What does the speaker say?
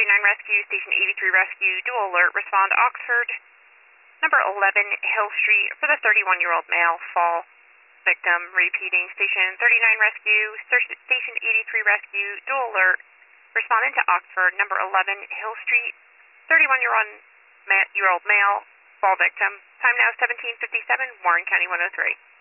Rescue, Station 83 Rescue, dual alert, respond to Oxford, number 11 Hill Street for the 31-year-old male fall victim. Repeating, Station 39 Rescue, Station 83 Rescue, dual alert, responding to Oxford, number 11 Hill Street, 31-year-old male fall victim. Time now 17:57, Warren County 103.